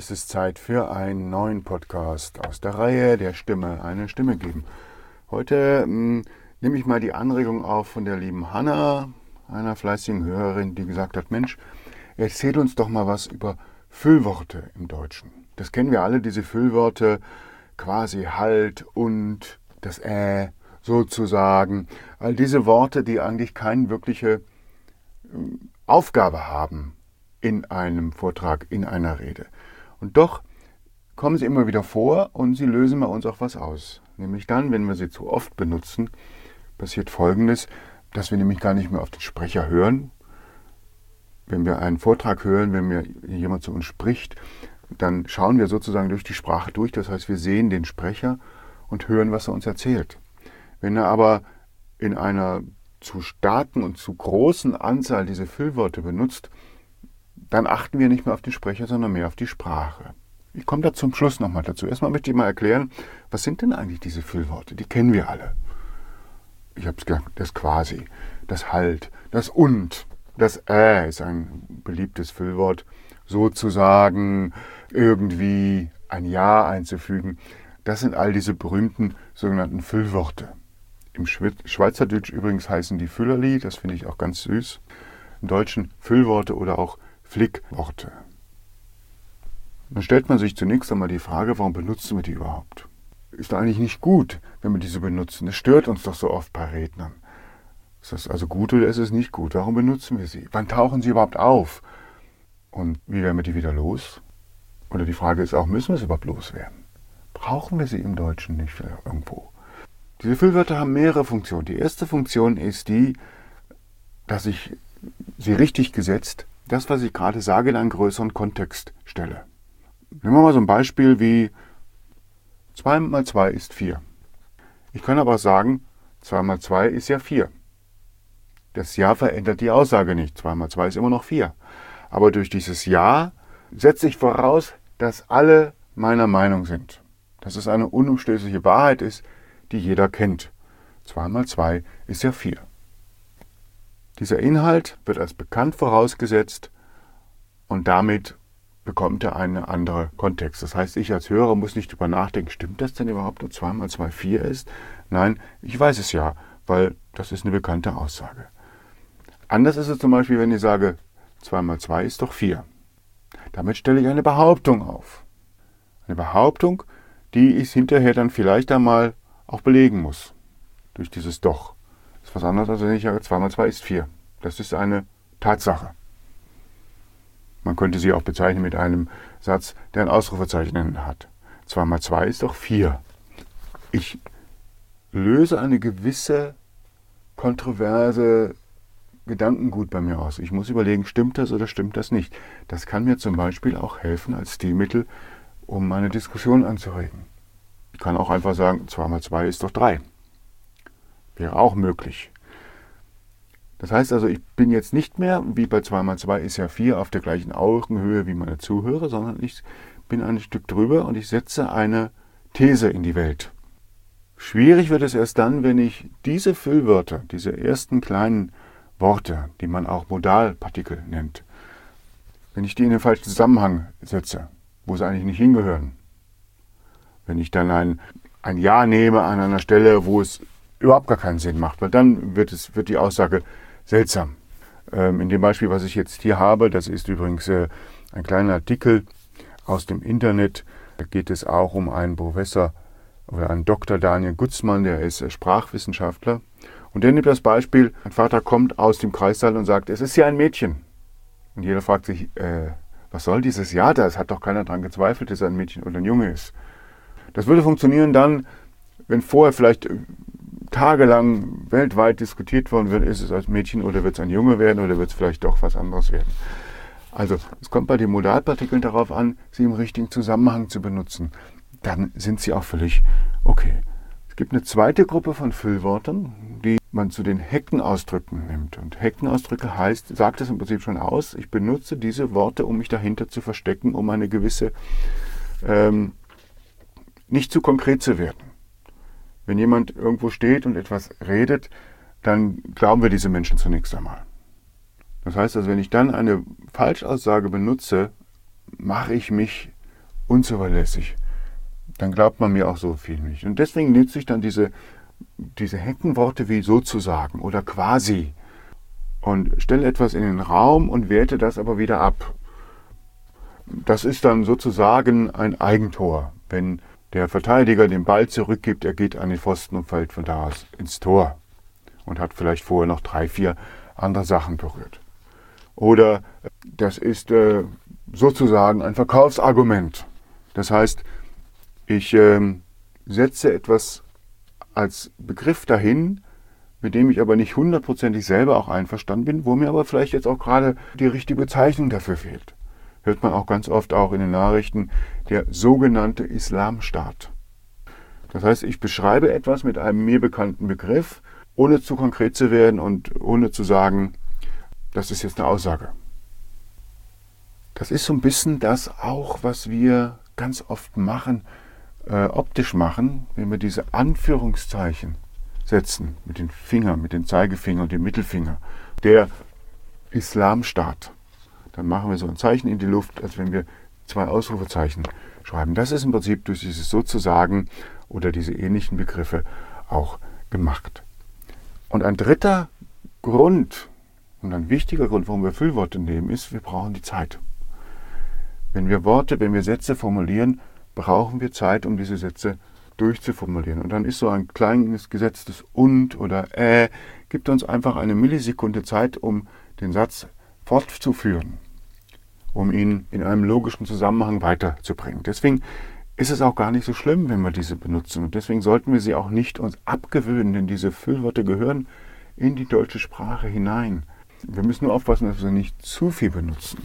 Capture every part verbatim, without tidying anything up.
es ist Zeit für einen neuen Podcast aus der Reihe der Stimme eine Stimme geben. Heute mh, nehme ich mal die Anregung auf von der lieben Hanna, einer fleißigen Hörerin, die gesagt hat, Mensch, erzähl uns doch mal was über Füllworte im Deutschen. Das kennen wir alle, diese Füllworte, quasi halt und das Äh sozusagen. All diese Worte, die eigentlich keine wirkliche Aufgabe haben in einem Vortrag, in einer Rede. Und doch kommen sie immer wieder vor und sie lösen bei uns auch was aus. Nämlich dann, wenn wir sie zu oft benutzen, passiert Folgendes, dass wir nämlich gar nicht mehr auf den Sprecher hören. Wenn wir einen Vortrag hören, wenn mir jemand zu uns spricht, dann schauen wir sozusagen durch die Sprache durch. Das heißt, wir sehen den Sprecher und hören, was er uns erzählt. Wenn er aber in einer zu starken und zu großen Anzahl diese Füllworte benutzt, dann achten wir nicht mehr auf den Sprecher, sondern mehr auf die Sprache. Ich komme da zum Schluss nochmal dazu. Erstmal möchte ich mal erklären, was sind denn eigentlich diese Füllworte? Die kennen wir alle. Ich habe es gesagt, das quasi, das halt, das und, das äh ist ein beliebtes Füllwort. Sozusagen irgendwie ein ja einzufügen. Das sind all diese berühmten sogenannten Füllworte. Im Schweizerdeutsch übrigens heißen die Füllerli, das finde ich auch ganz süß. Im Deutschen Füllworte oder auch Flickworte. Dann stellt man sich zunächst einmal die Frage, warum benutzen wir die überhaupt? Ist doch eigentlich nicht gut, wenn wir diese benutzen. Das stört uns doch so oft bei Rednern. Ist das also gut oder ist es nicht gut? Warum benutzen wir sie? Wann tauchen sie überhaupt auf? Und wie werden wir die wieder los? Oder die Frage ist auch, müssen wir sie überhaupt loswerden? Brauchen wir sie im Deutschen nicht irgendwo? Diese Füllwörter haben mehrere Funktionen. Die erste Funktion ist die, dass ich sie richtig gesetzt, das, was ich gerade sage, in einen größeren Kontext stelle. Nehmen wir mal so ein Beispiel wie zwei mal zwei ist vier. Ich kann aber sagen, zwei mal zwei ist ja vier. Das Ja verändert die Aussage nicht. zwei mal zwei ist immer noch vier. Aber durch dieses Ja setze ich voraus, dass alle meiner Meinung sind. Dass es eine unumstößliche Wahrheit ist, die jeder kennt. zwei mal zwei ist ja vier. Dieser Inhalt wird als bekannt vorausgesetzt und damit bekommt er einen anderen Kontext. Das heißt, ich als Hörer muss nicht drüber nachdenken, stimmt das denn überhaupt, dass zwei mal zwei vier ist? Nein, ich weiß es ja, weil das ist eine bekannte Aussage. Anders ist es zum Beispiel, wenn ich sage, zwei mal zwei ist doch vier. Damit stelle ich eine Behauptung auf. Eine Behauptung, die ich hinterher dann vielleicht einmal auch belegen muss. Durch dieses Doch. Das ist was anderes, als wenn ich sage, zwei mal zwei ist vier. Das ist eine Tatsache. Man könnte sie auch bezeichnen mit einem Satz, der ein Ausrufezeichen hat. zwei mal zwei ist doch vier. Ich löse eine gewisse kontroverse Gedankengut bei mir aus. Ich muss überlegen, stimmt das oder stimmt das nicht. Das kann mir zum Beispiel auch helfen als Stilmittel, um eine Diskussion anzuregen. Ich kann auch einfach sagen, zwei mal zwei ist doch drei. Wäre auch möglich. Das heißt also, ich bin jetzt nicht mehr, wie bei zwei mal zwei ist ja vier, auf der gleichen Augenhöhe wie meine Zuhörer, sondern ich bin ein Stück drüber und ich setze eine These in die Welt. Schwierig wird es erst dann, wenn ich diese Füllwörter, diese ersten kleinen Worte, die man auch Modalpartikel nennt, wenn ich die in den falschen Zusammenhang setze, wo sie eigentlich nicht hingehören. Wenn ich dann ein, ein Ja nehme an einer Stelle, wo es überhaupt gar keinen Sinn macht, weil dann wird, es, wird die Aussage seltsam. Ähm, in dem Beispiel, was ich jetzt hier habe, das ist übrigens äh, ein kleiner Artikel aus dem Internet. Da geht es auch um einen Professor oder einen Doktor Daniel Gutzmann, der ist äh, Sprachwissenschaftler. Und der nimmt das Beispiel, ein Vater kommt aus dem Kreissaal und sagt, es ist ja ein Mädchen. Und jeder fragt sich, äh, was soll dieses Ja da? Es hat doch keiner daran gezweifelt, dass es ein Mädchen oder ein Junge ist. Das würde funktionieren dann, wenn vorher vielleicht tagelang weltweit diskutiert worden wird, ist es als Mädchen oder wird es ein Junge werden oder wird es vielleicht doch was anderes werden. Also es kommt bei den Modalpartikeln darauf an, sie im richtigen Zusammenhang zu benutzen. Dann sind sie auch völlig okay. Es gibt eine zweite Gruppe von Füllworten, die man zu den Heckenausdrücken nimmt. Und Heckenausdrücke heißt, sagt es im Prinzip schon aus, ich benutze diese Worte, um mich dahinter zu verstecken, um eine gewisse ähm, nicht zu konkret zu werden. Wenn jemand irgendwo steht und etwas redet, dann glauben wir diese Menschen zunächst einmal. Das heißt also, wenn ich dann eine Falschaussage benutze, mache ich mich unzuverlässig. Dann glaubt man mir auch so viel nicht. Und deswegen nutze ich dann diese, diese Heckenworte wie sozusagen oder quasi und stelle etwas in den Raum und werte das aber wieder ab. Das ist dann sozusagen ein Eigentor. Wenn der Verteidiger den Ball zurückgibt, er geht an den Pfosten und fällt von da aus ins Tor und hat vielleicht vorher noch drei, vier andere Sachen berührt. Oder das ist äh, sozusagen ein Verkaufsargument. Das heißt, ich äh, setze etwas als Begriff dahin, mit dem ich aber nicht hundertprozentig selber auch einverstanden bin, wo mir aber vielleicht jetzt auch gerade die richtige Bezeichnung dafür fehlt. Hört man auch ganz oft auch in den Nachrichten, der sogenannte Islamstaat. Das heißt, ich beschreibe etwas mit einem mir bekannten Begriff, ohne zu konkret zu werden und ohne zu sagen, das ist jetzt eine Aussage. Das ist so ein bisschen das auch, was wir ganz oft machen, äh, optisch machen, wenn wir diese Anführungszeichen setzen, mit den Fingern, mit den Zeigefinger und dem Mittelfinger. Der Islamstaat. Dann machen wir so ein Zeichen in die Luft, als wenn wir zwei Ausrufezeichen schreiben. Das ist im Prinzip durch dieses Sozusagen oder diese ähnlichen Begriffe auch gemacht. Und ein dritter Grund und ein wichtiger Grund, warum wir Füllworte nehmen, ist, wir brauchen die Zeit. Wenn wir Worte, wenn wir Sätze formulieren, brauchen wir Zeit, um diese Sätze durchzuformulieren. Und dann ist so ein kleines gesetztes und oder äh, gibt uns einfach eine Millisekunde Zeit, um den Satz fortzuführen, um ihn in einem logischen Zusammenhang weiterzubringen. Deswegen ist es auch gar nicht so schlimm, wenn wir diese benutzen. Und deswegen sollten wir sie auch nicht uns abgewöhnen, denn diese Füllwörter gehören in die deutsche Sprache hinein. Wir müssen nur aufpassen, dass wir nicht zu viel benutzen.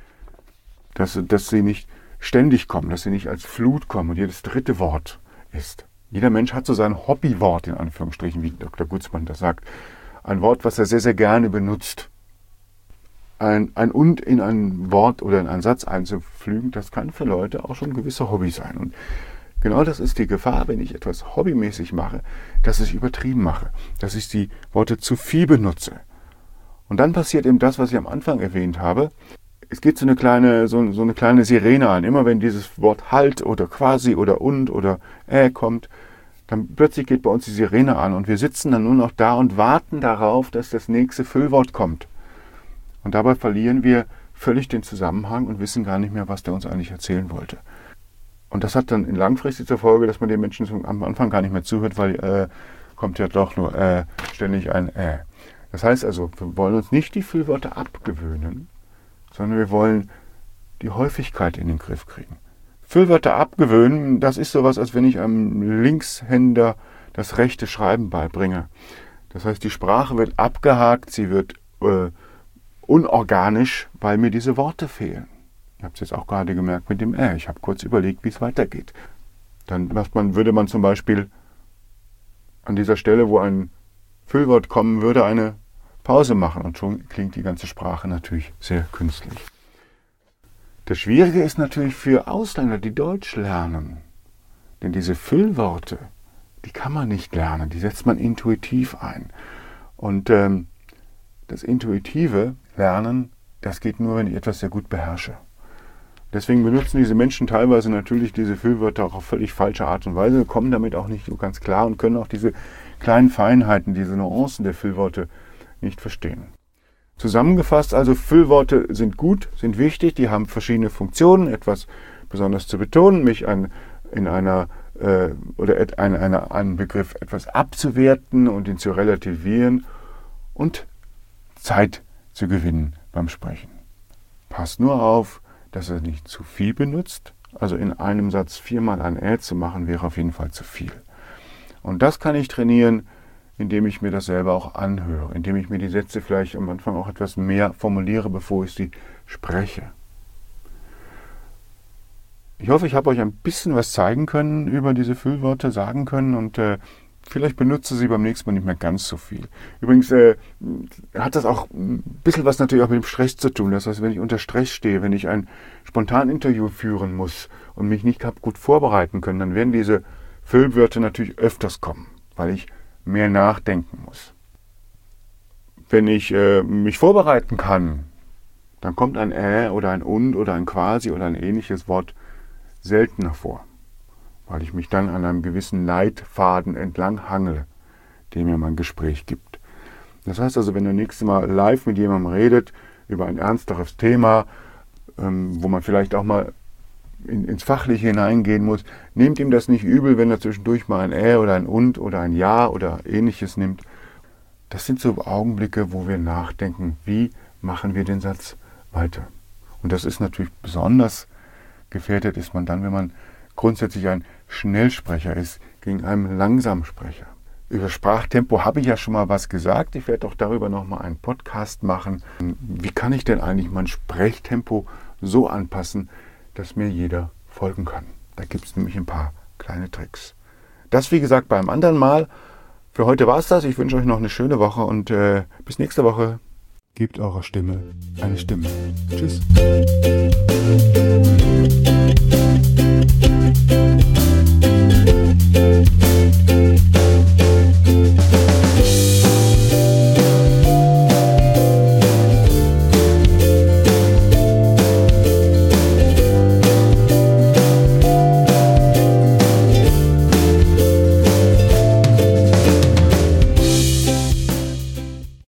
Dass, dass sie nicht ständig kommen, dass sie nicht als Flut kommen und jedes dritte Wort ist. Jeder Mensch hat so sein Hobbywort, in Anführungsstrichen, wie Doktor Gutzmann das sagt. Ein Wort, was er sehr, sehr gerne benutzt. Ein, ein und in ein Wort oder in einen Satz einzuflügen, das kann für Leute auch schon ein gewisser Hobby sein. Und genau das ist die Gefahr, wenn ich etwas hobbymäßig mache, dass ich übertrieben mache, dass ich die Worte zu viel benutze. Und dann passiert eben das, was ich am Anfang erwähnt habe. Es geht so eine kleine, so, so eine kleine Sirene an. Immer wenn dieses Wort halt oder quasi oder und oder äh kommt, dann plötzlich geht bei uns die Sirene an und wir sitzen dann nur noch da und warten darauf, dass das nächste Füllwort kommt. Und dabei verlieren wir völlig den Zusammenhang und wissen gar nicht mehr, was der uns eigentlich erzählen wollte. Und das hat dann in langfristig zur Folge, dass man den Menschen am Anfang gar nicht mehr zuhört, weil äh, kommt ja doch nur äh, ständig ein äh. Das heißt also, wir wollen uns nicht die Füllwörter abgewöhnen, sondern wir wollen die Häufigkeit in den Griff kriegen. Füllwörter abgewöhnen, das ist sowas, als wenn ich einem Linkshänder das rechte Schreiben beibringe. Das heißt, die Sprache wird abgehakt, sie wird äh, unorganisch, weil mir diese Worte fehlen. Ich habe es jetzt auch gerade gemerkt mit dem Äh. Ich habe kurz überlegt, wie es weitergeht. Dann macht man, würde man zum Beispiel an dieser Stelle, wo ein Füllwort kommen würde, eine Pause machen und schon klingt die ganze Sprache natürlich sehr künstlich. Das Schwierige ist natürlich für Ausländer, die Deutsch lernen. Denn diese Füllworte, die kann man nicht lernen, die setzt man intuitiv ein. Und ähm, das intuitive Lernen, das geht nur, wenn ich etwas sehr gut beherrsche. Deswegen benutzen diese Menschen teilweise natürlich diese Füllwörter auch auf völlig falsche Art und Weise, kommen damit auch nicht so ganz klar und können auch diese kleinen Feinheiten, diese Nuancen der Füllworte nicht verstehen. Zusammengefasst, also Füllworte sind gut, sind wichtig, die haben verschiedene Funktionen, etwas besonders zu betonen, mich an, in einer äh, oder in einer, einen Begriff etwas abzuwerten und ihn zu relativieren und Zeit zu gewinnen beim Sprechen. Passt nur auf, dass er nicht zu viel benutzt. Also in einem Satz viermal ein Äh zu machen, wäre auf jeden Fall zu viel. Und das kann ich trainieren, indem ich mir das selber auch anhöre, indem ich mir die Sätze vielleicht am Anfang auch etwas mehr formuliere, bevor ich sie spreche. Ich hoffe, ich habe euch ein bisschen was zeigen können, über diese Füllwörter sagen können und äh, vielleicht benutze sie beim nächsten Mal nicht mehr ganz so viel. Übrigens äh, hat das auch ein bisschen was natürlich auch mit dem Stress zu tun. Das heißt, wenn ich unter Stress stehe, wenn ich ein Spontaninterview führen muss und mich nicht gut vorbereiten können, dann werden diese Füllwörter natürlich öfters kommen, weil ich mehr nachdenken muss. Wenn ich äh, mich vorbereiten kann, dann kommt ein Äh oder ein Und oder ein Quasi oder ein ähnliches Wort seltener vor, weil ich mich dann an einem gewissen Leitfaden entlang hangele, den mir mein Gespräch gibt. Das heißt also, wenn ihr nächstes Mal live mit jemandem redet über ein ernsteres Thema, ähm, wo man vielleicht auch mal in, ins Fachliche hineingehen muss, nehmt ihm das nicht übel, wenn er zwischendurch mal ein Äh oder ein Und oder ein Ja oder ähnliches nimmt. Das sind so Augenblicke, wo wir nachdenken, wie machen wir den Satz weiter. Und das ist natürlich besonders gefährdet ist man dann, wenn man grundsätzlich ein Schnellsprecher ist, gegen einen Langsamsprecher. Über Sprachtempo habe ich ja schon mal was gesagt. Ich werde auch darüber nochmal einen Podcast machen. Wie kann ich denn eigentlich mein Sprechtempo so anpassen, dass mir jeder folgen kann? Da gibt es nämlich ein paar kleine Tricks. Das, wie gesagt, beim anderen Mal. Für heute war es das. Ich wünsche euch noch eine schöne Woche und äh, bis nächste Woche. Gebt eurer Stimme eine Stimme. Tschüss.